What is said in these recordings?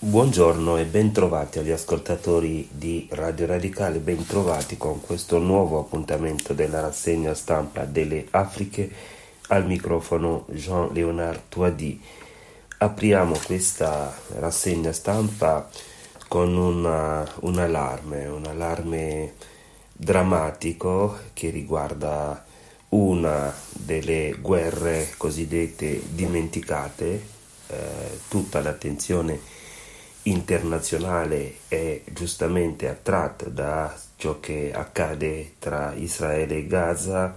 Buongiorno e bentrovati agli ascoltatori di Radio Radicale, bentrovati con questo nuovo appuntamento della rassegna stampa delle Afriche. Al microfono Jean-Léonard Touadi. Apriamo questa rassegna stampa con un allarme drammatico che riguarda una delle guerre cosiddette dimenticate. Tutta l'attenzione internazionale è giustamente attratta da ciò che accade tra Israele e Gaza,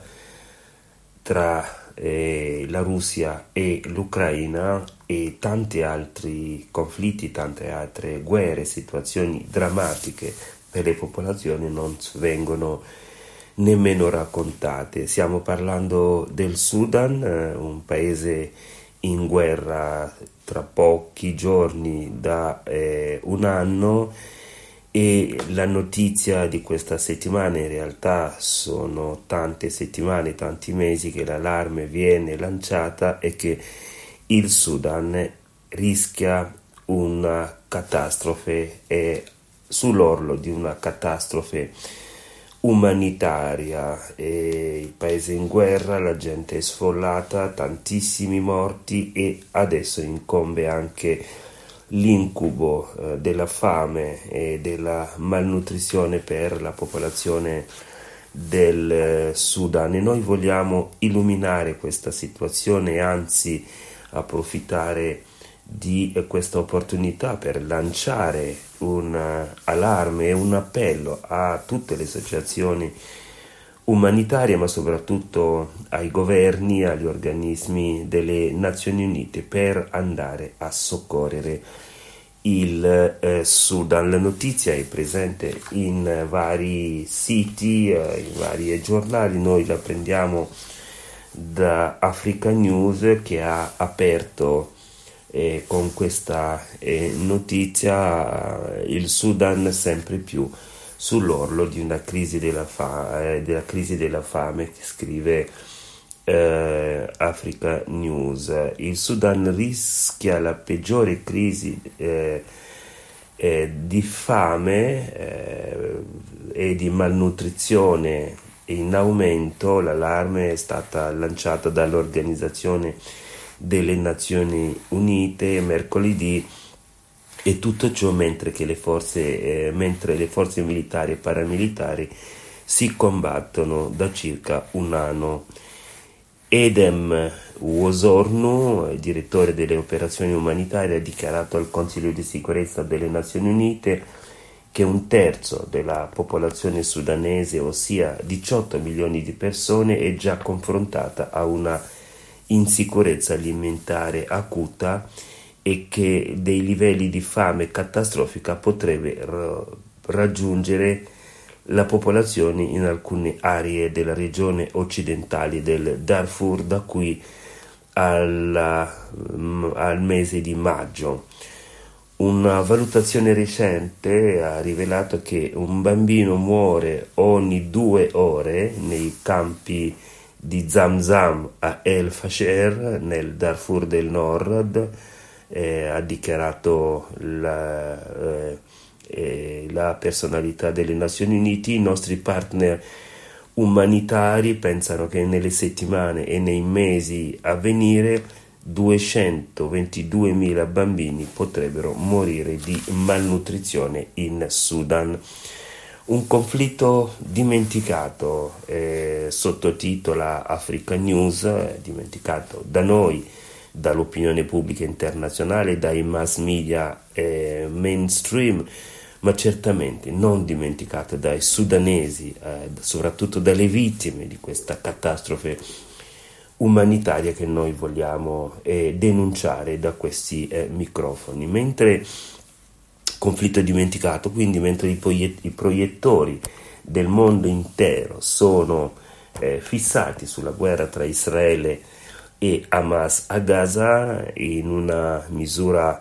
tra la Russia e l'Ucraina e tanti altri conflitti, tante altre guerre, situazioni drammatiche per le popolazioni non vengono nemmeno raccontate. Stiamo parlando del Sudan, un paese in guerra tra pochi giorni da un anno, e la notizia di questa settimana, in realtà sono tante settimane, tanti mesi che l'allarme viene lanciata, è che il Sudan rischia una catastrofe, è sull'orlo di una catastrofe umanitaria. Il paese è in guerra, la gente è sfollata, tantissimi morti e adesso incombe anche l'incubo della fame e della malnutrizione per la popolazione del Sudan, e noi vogliamo illuminare questa situazione e anzi approfittare di questa opportunità per lanciare un allarme e un appello a tutte le associazioni umanitarie, ma soprattutto ai governi, agli organismi delle Nazioni Unite, per andare a soccorrere il Sudan. La notizia è presente in vari siti, in vari giornali. Noi la prendiamo da Africa News, che ha aperto con questa notizia il Sudan sempre più sull'orlo di una crisi della fame, che scrive Africa News. Il Sudan rischia la peggiore crisi di fame e di malnutrizione in aumento. L'allarme è stata lanciata dall'Organizzazione delle Nazioni Unite mercoledì, e tutto ciò mentre le forze militari e paramilitari si combattono da circa un anno. Edem Wosornu, direttore delle operazioni umanitarie, ha dichiarato al Consiglio di sicurezza delle Nazioni Unite che un terzo della popolazione sudanese, ossia 18 milioni di persone, è già confrontata a una insicurezza alimentare acuta e che dei livelli di fame catastrofica potrebbe raggiungere la popolazione in alcune aree della regione occidentale del Darfur da qui al mese di maggio. Una valutazione recente ha rivelato che un bambino muore ogni 2 ore nei campi di Zamzam a El Fasher nel Darfur del Nord. Ha dichiarato la personalità delle Nazioni Unite. I nostri partner umanitari pensano che nelle settimane e nei mesi a venire 222.000 bambini potrebbero morire di malnutrizione in Sudan. Un conflitto dimenticato, sottotitola Africa News, dimenticato da noi, dall'opinione pubblica internazionale, dai mass media mainstream, ma certamente non dimenticato dai sudanesi, soprattutto dalle vittime di questa catastrofe umanitaria che noi vogliamo denunciare da questi microfoni. Mentre conflitto dimenticato, quindi mentre i proiettori del mondo intero sono fissati sulla guerra tra Israele e Hamas a Gaza, in una misura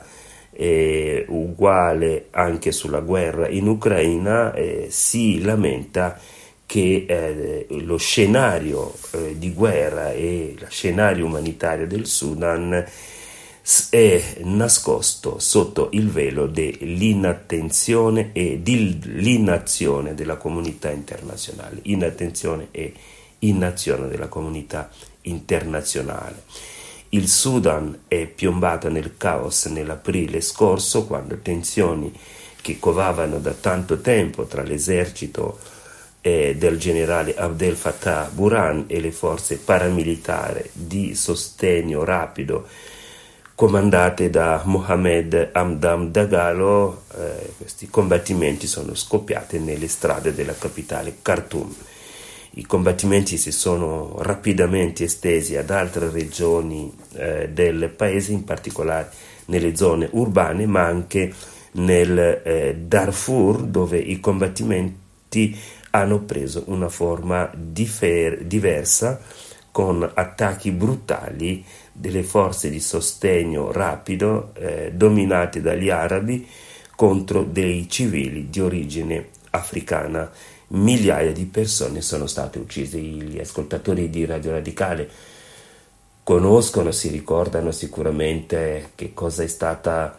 uguale anche sulla guerra in Ucraina, si lamenta che lo scenario di guerra e lo scenario umanitario del Sudan è nascosto sotto il velo dell'inattenzione e dell'inazione della comunità internazionale. Inattenzione e inazione della comunità internazionale. Il Sudan è piombato nel caos nell'aprile scorso, quando tensioni che covavano da tanto tempo tra l'esercito del generale Abdel Fattah Burhan e le forze paramilitari di sostegno rapido comandate da Mohamed Hamdan Dagalo, questi combattimenti sono scoppiati nelle strade della capitale Khartoum. I combattimenti si sono rapidamente estesi ad altre regioni del paese, in particolare nelle zone urbane, ma anche nel Darfur, dove i combattimenti hanno preso una forma diversa, con attacchi brutali delle forze di sostegno rapido dominate dagli arabi contro dei civili di origine africana. Migliaia di persone sono state uccise. Gli ascoltatori di Radio Radicale conoscono, si ricordano sicuramente che cosa è stata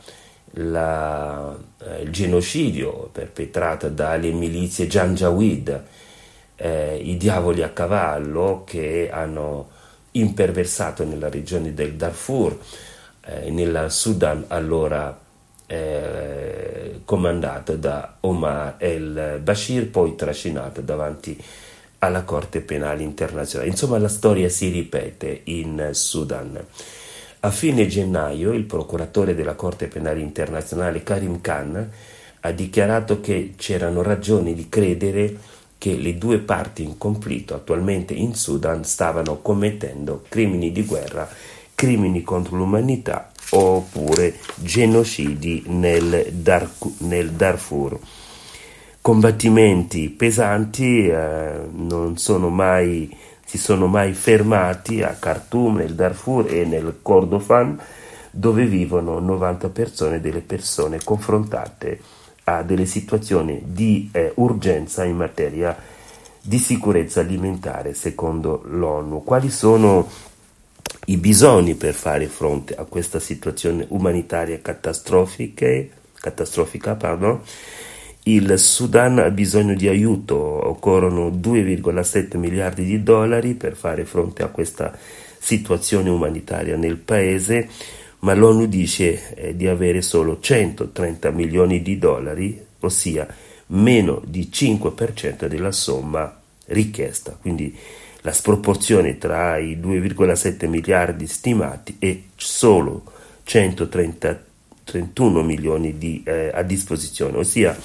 il genocidio perpetrato dalle milizie Janjaweed, i diavoli a cavallo, che hanno imperversato nella regione del Darfur, nel Sudan allora comandato da Omar el-Bashir, poi trascinato davanti alla Corte Penale Internazionale. Insomma, la storia si ripete in Sudan. A fine gennaio il procuratore della Corte Penale Internazionale Karim Khan ha dichiarato che c'erano ragioni di credere che le due parti in conflitto attualmente in Sudan stavano commettendo crimini di guerra, crimini contro l'umanità oppure genocidi nel Darfur. Combattimenti pesanti non si sono mai fermati a Khartoum, nel Darfur e nel Kordofan, dove vivono 90% delle persone confrontate a delle situazioni di urgenza in materia di sicurezza alimentare, secondo l'ONU. Quali sono i bisogni per fare fronte a questa situazione umanitaria catastrofica? Il Sudan ha bisogno di aiuto, occorrono 2,7 miliardi di dollari per fare fronte a questa situazione umanitaria nel paese, ma l'ONU dice di avere solo 130 milioni di dollari, ossia meno di 5% della somma richiesta. Quindi la sproporzione tra i 2,7 miliardi stimati è solo 131 milioni a disposizione, ossia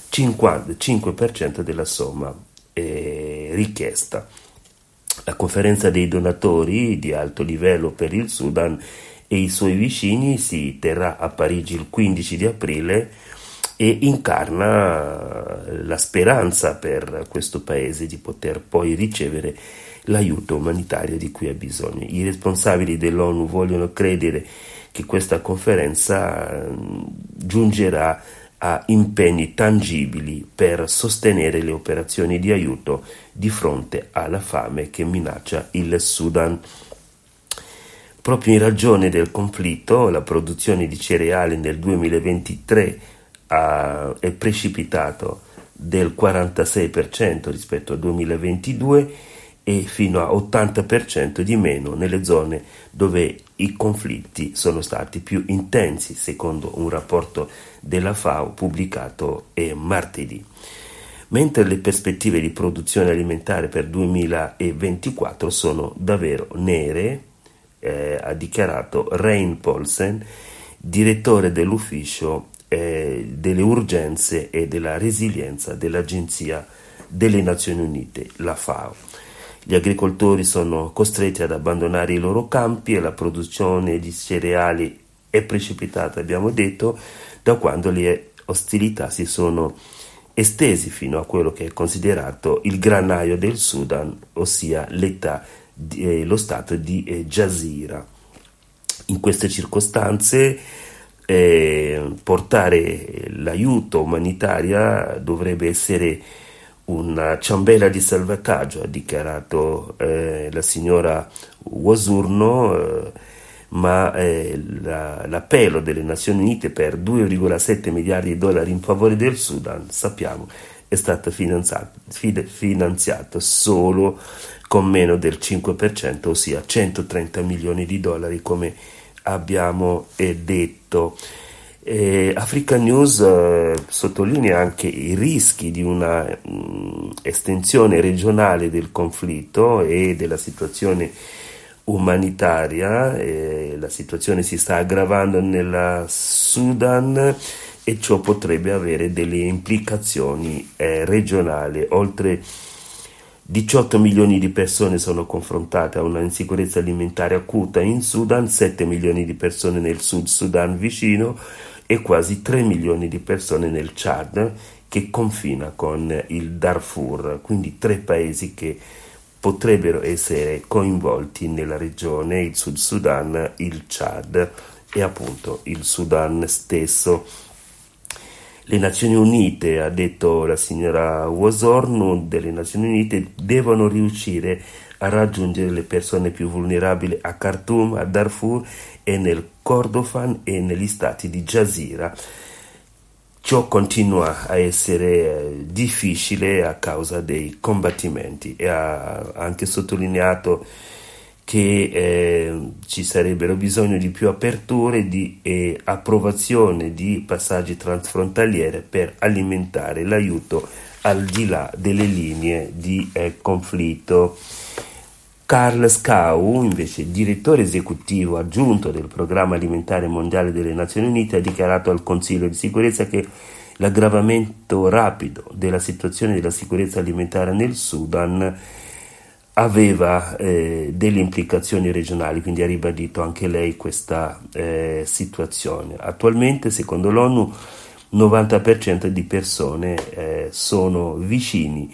55% della somma richiesta. La conferenza dei donatori di alto livello per il Sudan e i suoi vicini si terrà a Parigi il 15 di aprile e incarna la speranza per questo paese di poter poi ricevere l'aiuto umanitario di cui ha bisogno. I responsabili dell'ONU vogliono credere che questa conferenza giungerà a impegni tangibili per sostenere le operazioni di aiuto di fronte alla fame che minaccia il Sudan. Proprio in ragione del conflitto, la produzione di cereali nel 2023 è precipitato del 46% rispetto al 2022 e fino a 80% di meno nelle zone dove i conflitti sono stati più intensi, secondo un rapporto della FAO pubblicato martedì. Mentre le prospettive di produzione alimentare per 2024 sono davvero nere, ha dichiarato Rein Paulsen, direttore dell'ufficio delle urgenze e della resilienza dell'Agenzia delle Nazioni Unite, la FAO. Gli agricoltori sono costretti ad abbandonare i loro campi e la produzione di cereali è precipitata, abbiamo detto, da quando le ostilità si sono estesi fino a quello che è considerato il granaio del Sudan, ossia lo stato di Jazeera. In queste circostanze portare l'aiuto umanitario dovrebbe essere una ciambella di salvataggio, ha dichiarato la signora Wasurno, ma l'appello delle Nazioni Unite per 2,7 miliardi di dollari in favore del Sudan, sappiamo, è stato finanziato solo con meno del 5%, ossia 130 milioni di dollari, come abbiamo detto. Africa News sottolinea anche i rischi di una estensione regionale del conflitto e della situazione umanitaria. La situazione si sta aggravando nella Sudan e ciò potrebbe avere delle implicazioni regionali. Oltre 18 milioni di persone sono confrontate a una insicurezza alimentare acuta in Sudan, 7 milioni di persone nel Sud Sudan vicino e quasi 3 milioni di persone nel Chad, che confina con il Darfur, quindi 3 paesi che potrebbero essere coinvolti nella regione: il Sud Sudan, il Chad e appunto il Sudan stesso. Le Nazioni Unite, ha detto la signora Wosornu delle Nazioni Unite, devono riuscire a raggiungere le persone più vulnerabili a Khartoum, a Darfur e nel Kordofan e negli stati di Jazeera. Ciò continua a essere difficile a causa dei combattimenti e ha anche sottolineato che ci sarebbero bisogno di più aperture e approvazione di passaggi transfrontaliere per alimentare l'aiuto al di là delle linee di conflitto. Karl Skau, invece direttore esecutivo aggiunto del Programma Alimentare Mondiale delle Nazioni Unite, ha dichiarato al Consiglio di Sicurezza che l'aggravamento rapido della situazione della sicurezza alimentare nel Sudan aveva delle implicazioni regionali, quindi ha ribadito anche lei questa situazione. Attualmente, secondo l'ONU, 90% di persone sono vicini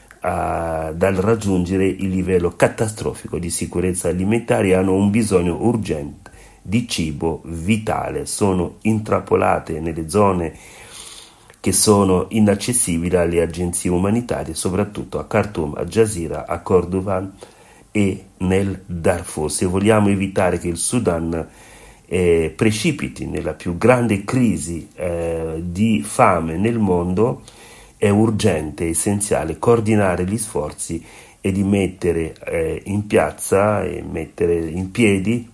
dal raggiungere il livello catastrofico di sicurezza alimentare e hanno un bisogno urgente di cibo vitale. Sono intrappolate nelle zone che sono inaccessibili alle agenzie umanitarie, soprattutto a Khartoum, a Jazeera, a Kordofan e nel Darfur. Se vogliamo evitare che il Sudan precipiti nella più grande crisi di fame nel mondo, è urgente e essenziale coordinare gli sforzi e di mettere in piazza e mettere in piedi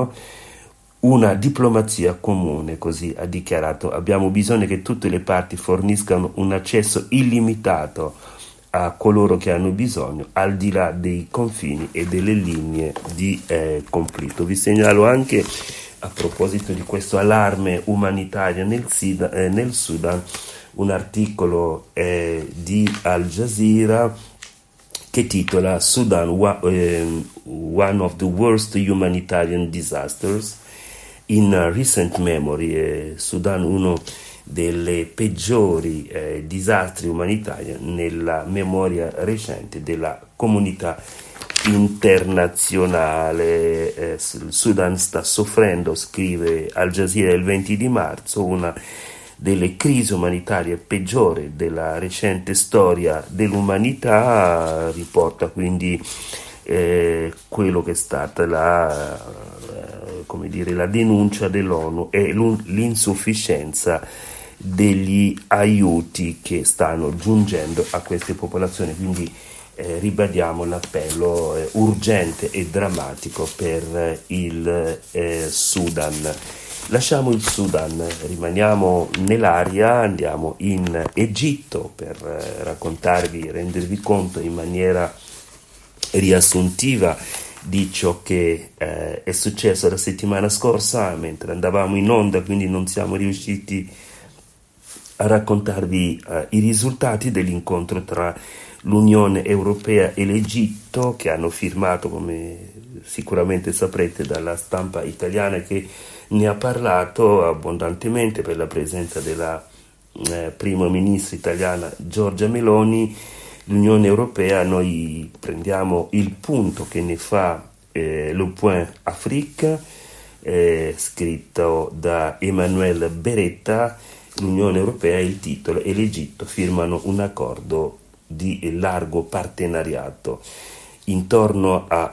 una diplomazia comune, così ha dichiarato. Abbiamo bisogno che tutte le parti forniscano un accesso illimitato a coloro che hanno bisogno, al di là dei confini e delle linee di conflitto. Vi segnalo anche, a proposito di questo allarme umanitario nel Sudan, un articolo di Al Jazeera che titola Sudan, one of the worst humanitarian disasters in recent memory. Sudan, uno delle peggiori disastri umanitari nella memoria recente della comunità internazionale. Il Sudan sta soffrendo, scrive Al Jazeera il 20 di marzo, una delle crisi umanitarie peggiori della recente storia dell'umanità. Riporta quindi quello che è stata la denuncia dell'ONU e l'insufficienza degli aiuti che stanno giungendo a queste popolazioni. Quindi ribadiamo l'appello urgente e drammatico per il Sudan. Lasciamo il Sudan, rimaniamo nell'area, andiamo in Egitto per raccontarvi, rendervi conto in maniera riassuntiva di ciò che è successo la settimana scorsa mentre andavamo in onda, quindi non siamo riusciti a raccontarvi i risultati dell'incontro tra l'Unione Europea e l'Egitto, che hanno firmato, come sicuramente saprete dalla stampa italiana che ne ha parlato abbondantemente per la presenza della prima ministra italiana Giorgia Meloni. L'Unione Europea, noi prendiamo il punto che ne fa Le Point Afrique, scritto da Emanuele Beretta. L'Unione Europea, il titolo, e l'Egitto firmano un accordo di largo partenariato intorno a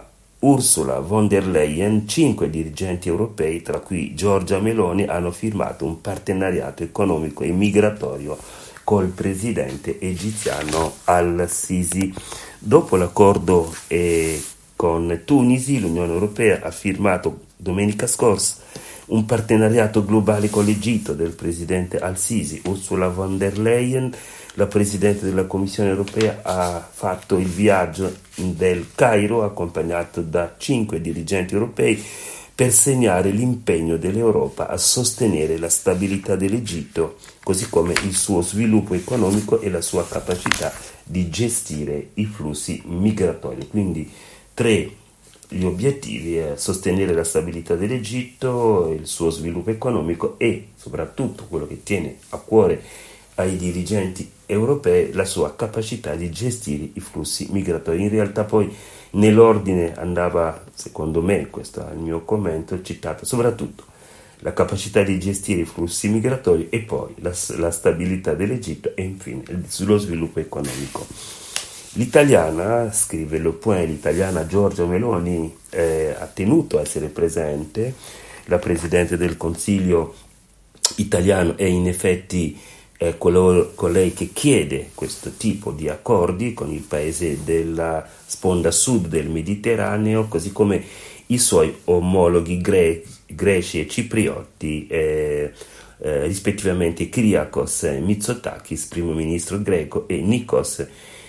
Ursula von der Leyen, 5 dirigenti europei, tra cui Giorgia Meloni, hanno firmato un partenariato economico e migratorio col presidente egiziano al-Sisi. Dopo l'accordo con Tunisi, l'Unione Europea ha firmato domenica scorsa un partenariato globale con l'Egitto del presidente al-Sisi. Ursula von der Leyen, la Presidente della Commissione Europea, ha fatto il viaggio del Cairo accompagnato da 5 dirigenti europei per segnare l'impegno dell'Europa a sostenere la stabilità dell'Egitto, così come il suo sviluppo economico e la sua capacità di gestire i flussi migratori. Quindi 3 gli obiettivi: sostenere la stabilità dell'Egitto, il suo sviluppo economico e soprattutto quello che tiene a cuore ai dirigenti europei, la sua capacità di gestire i flussi migratori. In realtà poi nell'ordine andava, secondo me, questo è il mio commento, citato soprattutto la capacità di gestire i flussi migratori e poi la stabilità dell'Egitto e infine lo sviluppo economico. L'italiana, scrive Le Point, l'italiana Giorgia Meloni ha tenuto a essere presente. La Presidente del Consiglio italiano è in effetti colei che chiede questo tipo di accordi con il paese della sponda sud del Mediterraneo, così come i suoi omologhi greci e ciprioti, rispettivamente Kyriakos Mitsotakis, primo ministro greco, e Nikos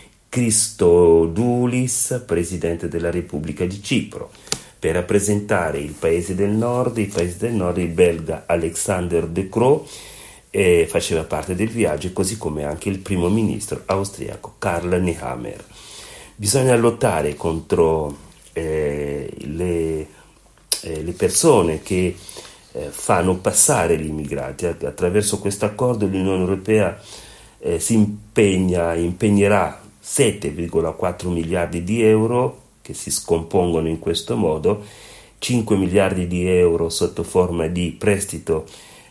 Christodoulis, presidente della Repubblica di Cipro. Per rappresentare il paese del nord, il belga Alexander De Croo faceva parte del viaggio, così come anche il primo ministro austriaco Karl Nehammer. Bisogna lottare contro le persone che fanno passare gli immigrati. Attraverso questo accordo l'Unione Europea impegnerà 7,4 miliardi di euro, che si scompongono in questo modo: 5 miliardi di euro sotto forma di prestito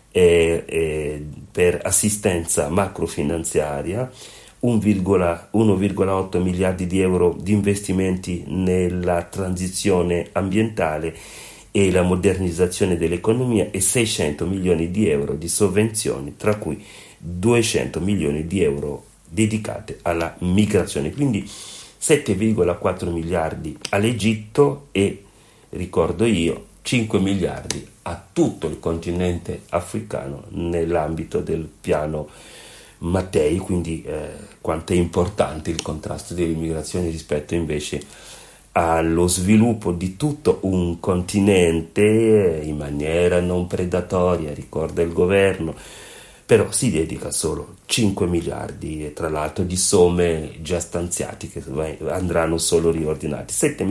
per assistenza macrofinanziaria, 1,8 miliardi di euro di investimenti nella transizione ambientale e la modernizzazione dell'economia e 600 milioni di euro di sovvenzioni, tra cui 200 milioni di euro dedicate alla migrazione. Quindi 7,4 miliardi all'Egitto e, ricordo io, 5 miliardi a tutto il continente africano nell'ambito del piano Mattei. Quindi quanto è importante il contrasto dell'immigrazione rispetto invece allo sviluppo di tutto un continente in maniera non predatoria, ricorda il governo, però si dedica solo 5 miliardi e tra l'altro di somme già stanziate che andranno solo riordinati, 7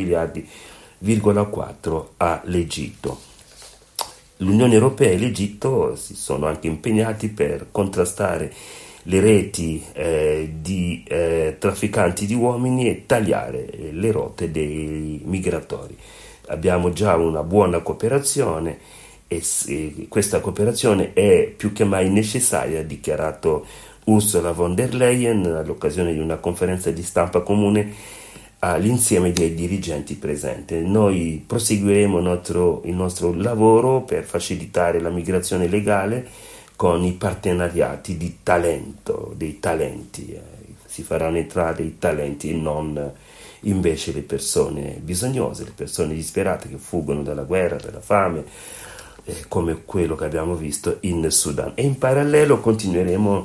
miliardi,4 all'Egitto. L'Unione Europea e l'Egitto si sono anche impegnati per contrastare le reti di trafficanti di uomini e tagliare le rotte dei migratori. Abbiamo già una buona cooperazione e questa cooperazione è più che mai necessaria, ha dichiarato Ursula von der Leyen all'occasione di una conferenza di stampa comune all'insieme dei dirigenti presenti. Noi proseguiremo il nostro lavoro per facilitare la migrazione legale con i partenariati di talento, dei talenti. Si faranno entrare i talenti e non invece le persone bisognose, le persone disperate che fuggono dalla guerra, dalla fame, come quello che abbiamo visto in Sudan. E in parallelo continueremo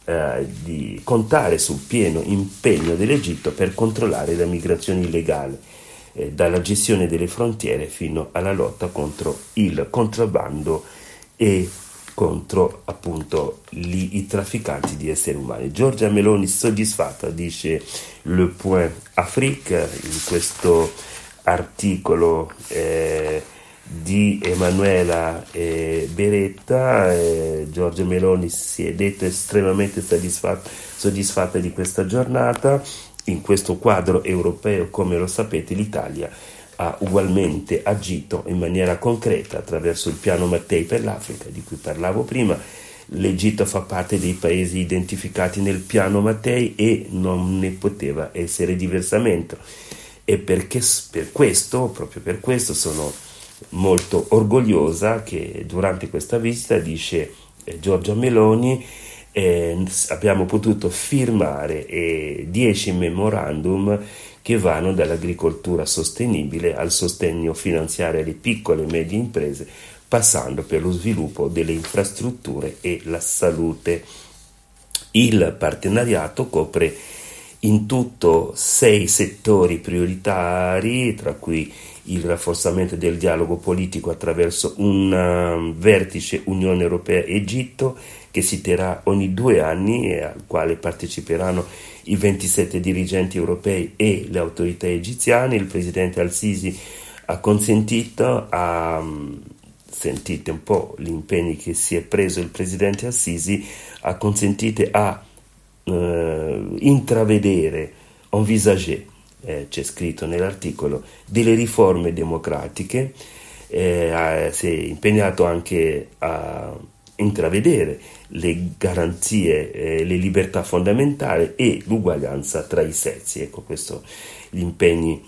di contare sul pieno impegno dell'Egitto per controllare la migrazione illegale, dalla gestione delle frontiere fino alla lotta contro il contrabbando e contro appunto i trafficanti di esseri umani. Giorgia Meloni soddisfatta, dice Le Point Afrique in questo articolo di Emanuela Beretta. Giorgia Meloni si è detta estremamente soddisfatta di questa giornata. In questo quadro europeo, come lo sapete, l'Italia ha ugualmente agito in maniera concreta attraverso il piano Mattei per l'Africa, di cui parlavo prima. L'Egitto fa parte dei paesi identificati nel piano Mattei e non ne poteva essere diversamente. e proprio per questo sono molto orgogliosa che durante questa visita, dice Giorgia Meloni, abbiamo potuto firmare 10 memorandum che vanno dall'agricoltura sostenibile al sostegno finanziario alle piccole e medie imprese, passando per lo sviluppo delle infrastrutture e la salute. Il partenariato copre in tutto 6 settori prioritari, tra cui il rafforzamento del dialogo politico attraverso un vertice Unione Europea-Egitto che si terrà ogni 2 anni e al quale parteciperanno i 27 dirigenti europei e le autorità egiziane. Il presidente Al-Sisi ha consentito, sentite un po' gli impegni che si è preso il presidente Al-Sisi, ha consentito a intravedere, envisager, c'è scritto nell'articolo, delle riforme democratiche, si è impegnato anche a intravedere le garanzie, le libertà fondamentali e l'uguaglianza tra i sessi. Ecco, questo gli impegni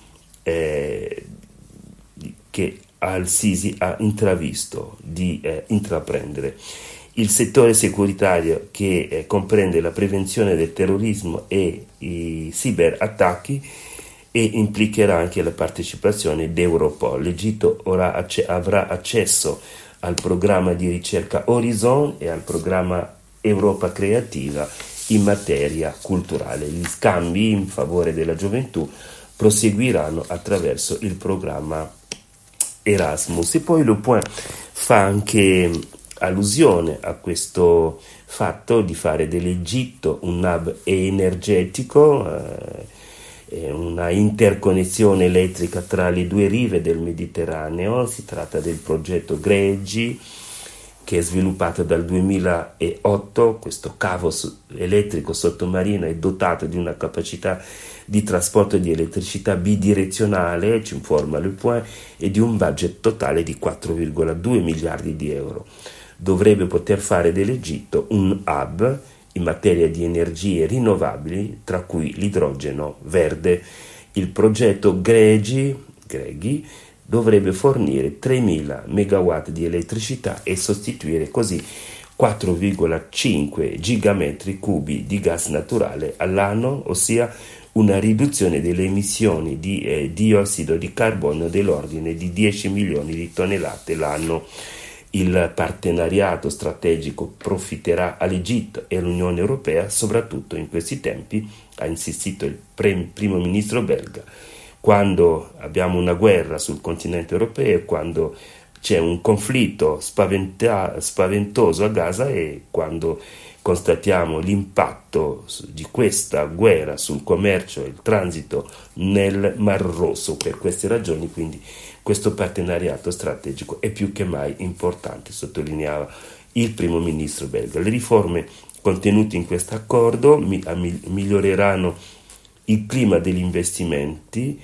che Al-Sisi ha intravisto di intraprendere. Il settore securitario, che comprende la prevenzione del terrorismo e i ciberattacchi, e implicherà anche la partecipazione di Europol. L'Egitto ora avrà accesso al programma di ricerca Horizon e al programma Europa Creativa in materia culturale. Gli scambi in favore della gioventù proseguiranno attraverso il programma Erasmus. E poi Le Point fa anche allusione a questo fatto di fare dell'Egitto un hub energetico, una interconnessione elettrica tra le 2 rive del Mediterraneo. Si tratta del progetto GREGI, che è sviluppato dal 2008. Questo cavo elettrico sottomarino è dotato di una capacità di trasporto di elettricità bidirezionale, ci informa Le Point, e di un budget totale di 4,2 miliardi di euro. Dovrebbe poter fare dell'Egitto un hub in materia di energie rinnovabili, tra cui l'idrogeno verde. Il progetto GREGI dovrebbe fornire 3.000 megawatt di elettricità e sostituire così 4,5 gigametri cubi di gas naturale all'anno, ossia una riduzione delle emissioni di diossido di carbonio dell'ordine di 10 milioni di tonnellate l'anno. Il partenariato strategico profiterà all'Egitto e all'Unione Europea, soprattutto in questi tempi, ha insistito il primo ministro belga. Quando abbiamo una guerra sul continente europeo, quando c'è un conflitto spaventoso a Gaza e quando constatiamo l'impatto di questa guerra sul commercio e il transito nel Mar Rosso. Per queste ragioni, quindi, questo partenariato strategico è più che mai importante, sottolineava il primo ministro belga. Le riforme contenute in questo accordo miglioreranno il clima degli investimenti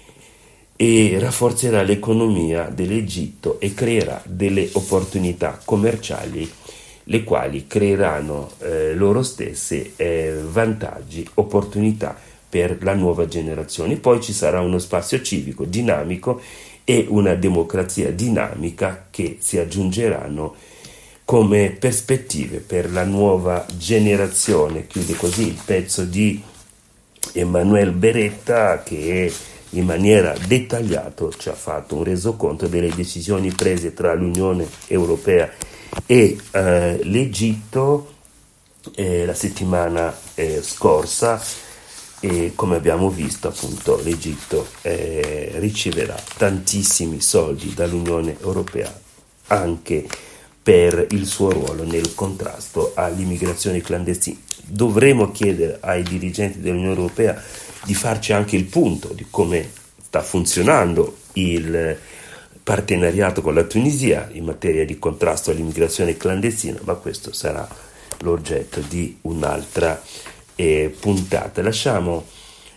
e rafforzerà l'economia dell'Egitto e creerà delle opportunità commerciali, le quali creeranno loro stesse vantaggi, opportunità per la nuova generazione. Poi ci sarà uno spazio civico dinamico e una democrazia dinamica che si aggiungeranno come prospettive per la nuova generazione. Chiude così il pezzo di Emanuele Beretta, che in maniera dettagliata ci ha fatto un resoconto delle decisioni prese tra l'Unione Europea e l'Egitto la settimana scorsa. E come abbiamo visto, appunto, l'Egitto riceverà tantissimi soldi dall'Unione Europea anche per il suo ruolo nel contrasto all'immigrazione clandestina. Dovremo chiedere ai dirigenti dell'Unione Europea di farci anche il punto di come sta funzionando il partenariato con la Tunisia in materia di contrasto all'immigrazione clandestina, ma questo sarà l'oggetto di un'altra puntata. Lasciamo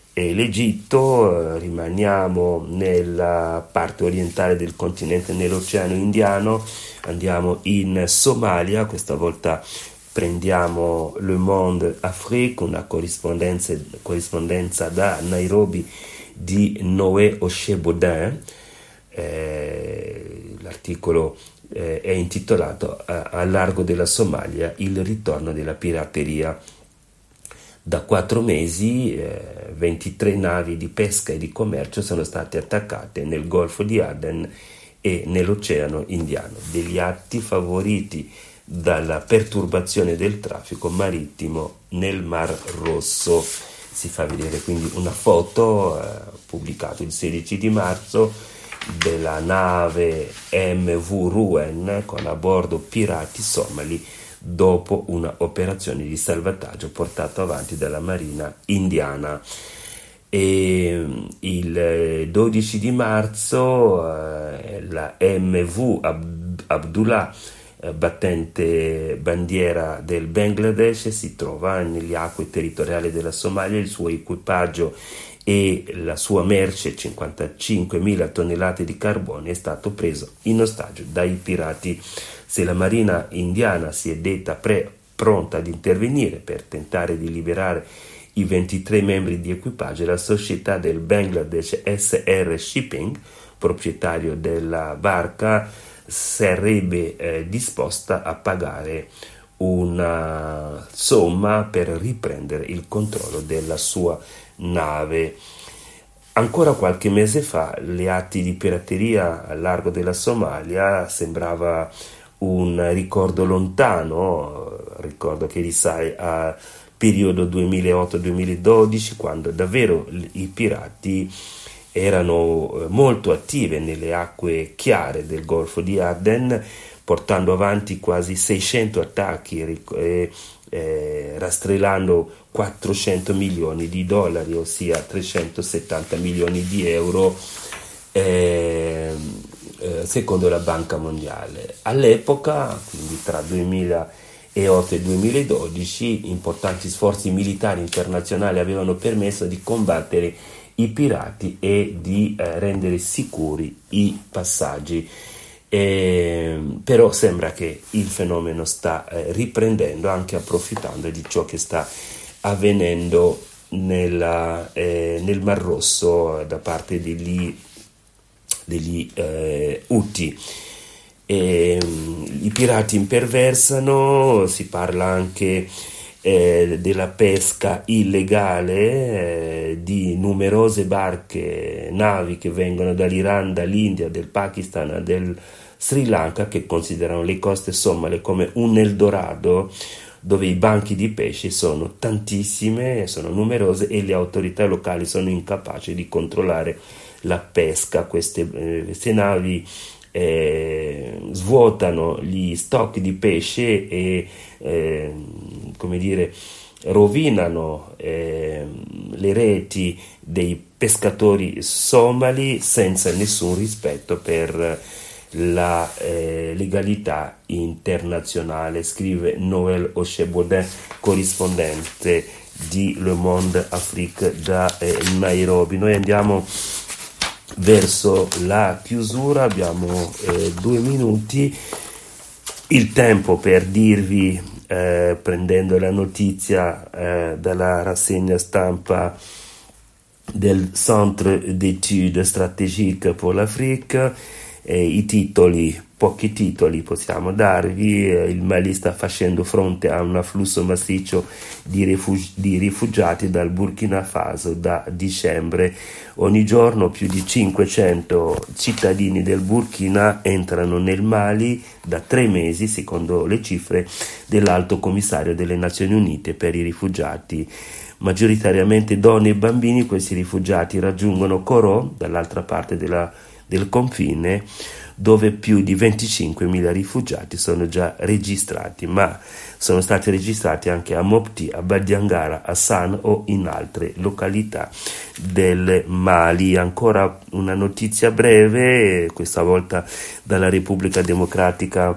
l'Egitto, rimaniamo nella parte orientale del continente, nell'Oceano Indiano, andiamo in Somalia. Questa volta prendiamo Le Monde Afrique, una corrispondenza da Nairobi di Noé Ocheboudin. L'articolo è intitolato Al largo della Somalia, il ritorno della pirateria. Da 4 mesi 23 navi di pesca e di commercio sono state attaccate nel Golfo di Aden e nell'Oceano Indiano, degli atti favoriti dalla perturbazione del traffico marittimo nel Mar Rosso. Si fa vedere quindi una foto pubblicata il 16 di marzo della nave MV Rouen con a bordo pirati somali dopo una operazione di salvataggio portata avanti dalla Marina indiana. E il 12 di marzo la MV Abdullah, battente bandiera del Bangladesh, si trova negli acque territoriali della Somalia. Il suo equipaggio e la sua merce, 55.000 tonnellate di carbone, è stato preso in ostaggio dai pirati. Se la Marina indiana si è detta pronta ad intervenire per tentare di liberare i 23 membri di equipaggio, la società del Bangladesh SR Shipping, proprietario della barca, sarebbe disposta a pagare una somma per riprendere il controllo della sua nave. Ancora qualche mese fa gli atti di pirateria al largo della Somalia sembrava un ricordo lontano, ricordo che risale al periodo 2008-2012, quando davvero i pirati erano molto attivi nelle acque chiare del Golfo di Aden, portando avanti quasi 600 attacchi rastrellando 400 milioni di dollari, ossia 370 milioni di euro, secondo la Banca Mondiale. All'epoca, quindi tra 2008 e 2012, importanti sforzi militari internazionali avevano permesso di combattere i pirati e di rendere sicuri i passaggi. Però sembra che il fenomeno sta riprendendo, anche approfittando di ciò che sta avvenendo nel Mar Rosso da parte degli Houthi. I pirati imperversano, si parla anche della pesca illegale di numerose barche, navi che vengono dall'Iran, dall'India, del Pakistan, del Sri Lanka, che considerano le coste somale come un Eldorado dove i banchi di pesce sono tantissime, sono numerose e le autorità locali sono incapaci di controllare la pesca. Queste navi svuotano gli stock di pesce e rovinano le reti dei pescatori somali senza nessun rispetto per la legalità internazionale, scrive Noel Ocheboudin, corrispondente di Le Monde Afrique da Nairobi. Noi andiamo verso la chiusura, abbiamo 2 minuti, il tempo per dirvi, prendendo la notizia dalla rassegna stampa del Centre d'études stratégiques pour l'Afrique, i titoli, pochi titoli possiamo darvi. Il Mali sta facendo fronte a un afflusso massiccio di rifugiati dal Burkina Faso da dicembre. Ogni giorno più di 500 cittadini del Burkina entrano nel Mali da 3 mesi, secondo le cifre dell'Alto Commissario delle Nazioni Unite per i rifugiati. Maggioritariamente donne e bambini, questi rifugiati raggiungono Koro, dall'altra parte del confine, dove più di 25.000 rifugiati sono già registrati, ma sono stati registrati anche a Mopti, a Badiangara, a San o in altre località del Mali. Ancora una notizia breve, questa volta dalla Repubblica Democratica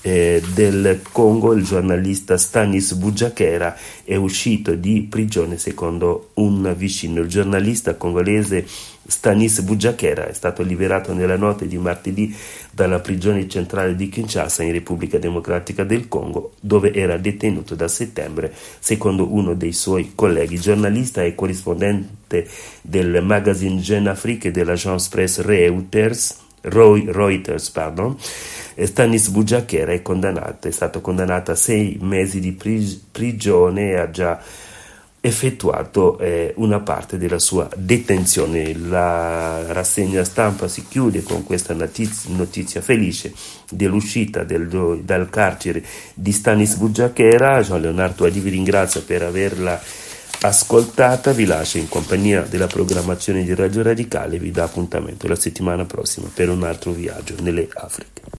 del Congo, il giornalista Stanis Bujakera, è uscito di prigione secondo un vicino. Il giornalista congolese Stanis Bujakera è stato liberato nella notte di martedì dalla prigione centrale di Kinshasa in Repubblica Democratica del Congo, dove era detenuto da settembre, secondo uno dei suoi colleghi. Giornalista e corrispondente del magazine Jeune Afrique e dell'agence presse Reuters, Stanis Bujakera è stato condannato a 6 mesi di prigione e ha già effettuato una parte della sua detenzione. La rassegna stampa si chiude con questa notizia felice dell'uscita dal carcere di Stanis Bujakera. Jean Leonardo Adi vi ringrazia per averla ascoltata, vi lascia in compagnia della programmazione di Radio Radicale e vi dà appuntamento la settimana prossima per un altro viaggio nelle Afriche.